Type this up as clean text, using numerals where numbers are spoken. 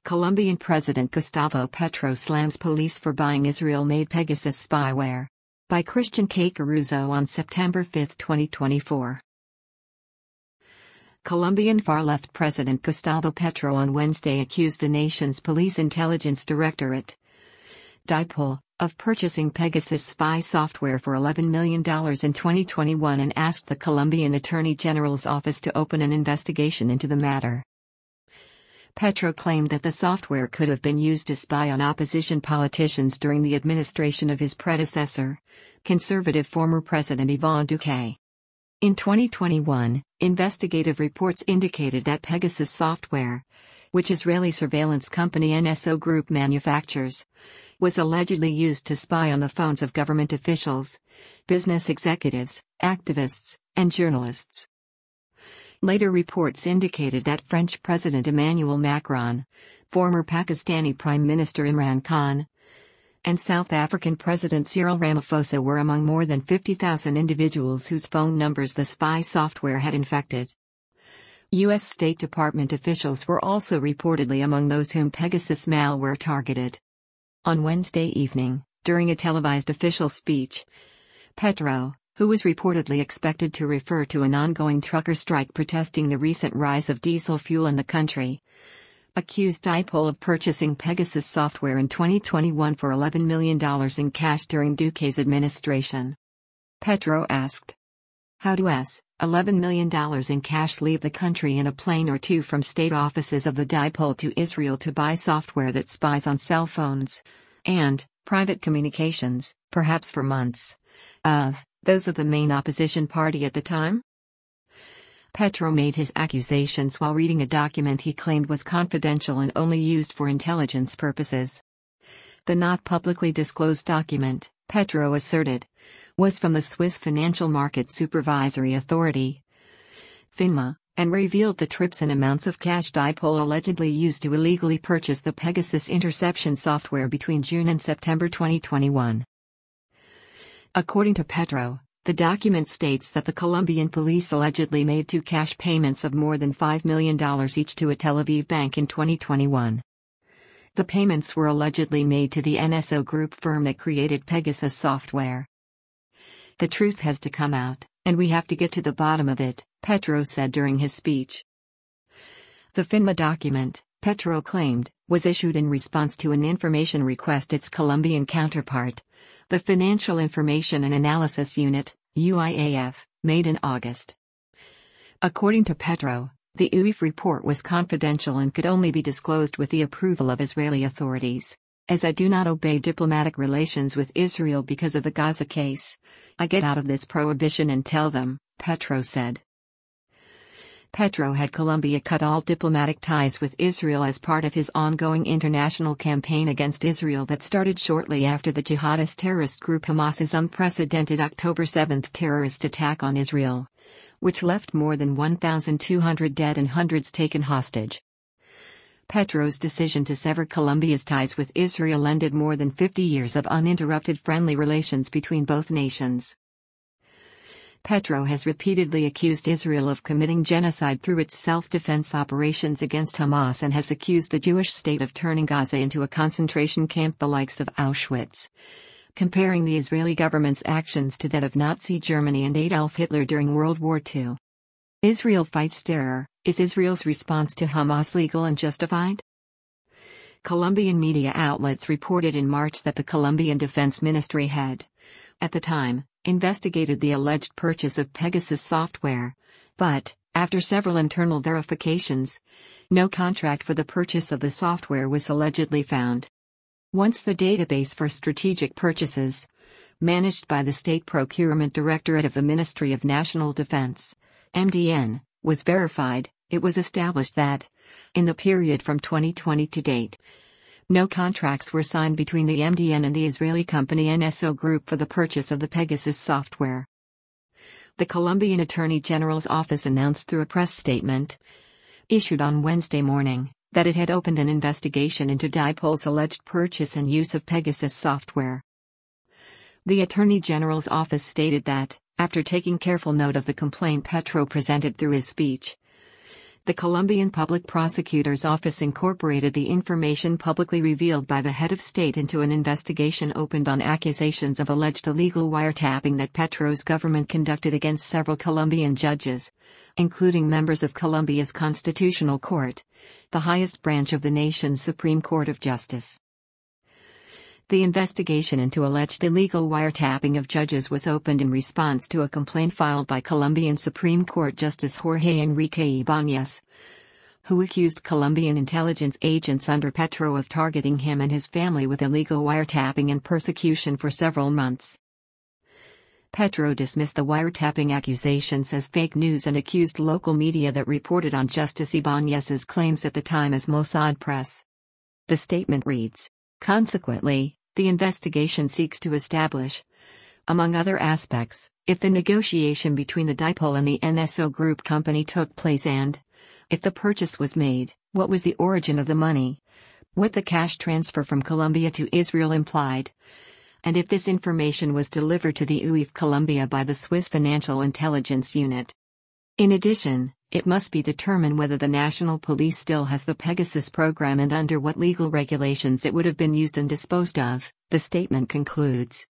Colombian President Gustavo Petro slams police for buying Israel-made Pegasus spyware. By Christian K. Caruso on September 5, 2024. Colombian far-left President Gustavo Petro on Wednesday accused the nation's police intelligence directorate, DIPOL, of purchasing Pegasus spy software for $11 million in 2021 and asked the Colombian Attorney General's office to open an investigation into the matter. Petro claimed that the software could have been used to spy on opposition politicians during the administration of his predecessor, conservative former President Iván Duque. In 2021, investigative reports indicated that Pegasus software, which Israeli surveillance company NSO Group manufactures, was allegedly used to spy on the phones of government officials, business executives, activists, and journalists. Later reports indicated that French President Emmanuel Macron, former Pakistani Prime Minister Imran Khan, and South African President Cyril Ramaphosa were among more than 50,000 individuals whose phone numbers the spy software had infected. U.S. State Department officials were also reportedly among those whom Pegasus malware targeted. On Wednesday evening, during a televised official speech, Petro, who was reportedly expected to refer to an ongoing trucker strike protesting the recent rise of diesel fuel in the country, accused DIPOL of purchasing Pegasus software in 2021 for $11 million in cash during Duque's administration. Petro asked, "How does $11 million in cash leave the country in a plane or two from state offices of the DIPOL to Israel to buy software that spies on cell phones and private communications, perhaps for months, of those of the main opposition party at the time?" Petro made his accusations while reading a document he claimed was confidential and only used for intelligence purposes. The not publicly disclosed document, Petro asserted, was from the Swiss Financial Market Supervisory Authority, FINMA, and revealed the trips and amounts of cash DIPOL allegedly used to illegally purchase the Pegasus interception software between June and September 2021. According to Petro, the document states that the Colombian police allegedly made two cash payments of more than $5 million each to a Tel Aviv bank in 2021. The payments were allegedly made to the NSO Group firm that created Pegasus software. "The truth has to come out, and we have to get to the bottom of it," Petro said during his speech. The FINMA document, Petro claimed, was issued in response to an information request its Colombian counterpart, the Financial Information and Analysis Unit, UIAF, made in August. According to Petro, the UIAF report was confidential and could only be disclosed with the approval of Israeli authorities. "As I do not obey diplomatic relations with Israel because of the Gaza case, I get out of this prohibition and tell them," Petro said. Petro had Colombia cut all diplomatic ties with Israel as part of his ongoing international campaign against Israel that started shortly after the jihadist terrorist group Hamas's unprecedented October 7 terrorist attack on Israel, which left more than 1,200 dead and hundreds taken hostage. Petro's decision to sever Colombia's ties with Israel ended more than 50 years of uninterrupted friendly relations between both nations. Petro has repeatedly accused Israel of committing genocide through its self-defense operations against Hamas and has accused the Jewish state of turning Gaza into a concentration camp the likes of Auschwitz, comparing the Israeli government's actions to that of Nazi Germany and Adolf Hitler during World War II. Israel fights terror. Is Israel's response to Hamas legal and justified? Colombian media outlets reported in March that the Colombian Defense Ministry had, at the time, investigated the alleged purchase of Pegasus software, but, after several internal verifications, no contract for the purchase of the software was allegedly found. Once the database for strategic purchases, managed by the State Procurement Directorate of the Ministry of National Defense, MDN, was verified, it was established that, in the period from 2020 to date, no contracts were signed between the MDN and the Israeli company NSO Group for the purchase of the Pegasus software. The Colombian Attorney General's office announced through a press statement, issued on Wednesday morning, that it had opened an investigation into DIPOL's alleged purchase and use of Pegasus software. The Attorney General's office stated that, after taking careful note of the complaint Petro presented through his speech, The Colombian Public Prosecutor's Office incorporated the information publicly revealed by the head of state into an investigation opened on accusations of alleged illegal wiretapping that Petro's government conducted against several Colombian judges, including members of Colombia's Constitutional Court, the highest branch of the nation's Supreme Court of Justice. The investigation into alleged illegal wiretapping of judges was opened in response to a complaint filed by Colombian Supreme Court Justice Jorge Enrique Ibáñez, who accused Colombian intelligence agents under Petro of targeting him and his family with illegal wiretapping and persecution for several months. Petro dismissed the wiretapping accusations as fake news and accused local media that reported on Justice Ibáñez's claims at the time as Mossad Press. The statement reads, "Consequently, the investigation seeks to establish, among other aspects, if the negotiation between the Dipol and the NSO Group company took place and, if the purchase was made, what was the origin of the money, what the cash transfer from Colombia to Israel implied, and if this information was delivered to the UIF Colombia by the Swiss Financial Intelligence Unit. In addition, it must be determined whether the national police still has the Pegasus program and under what legal regulations it would have been used and disposed of," the statement concludes.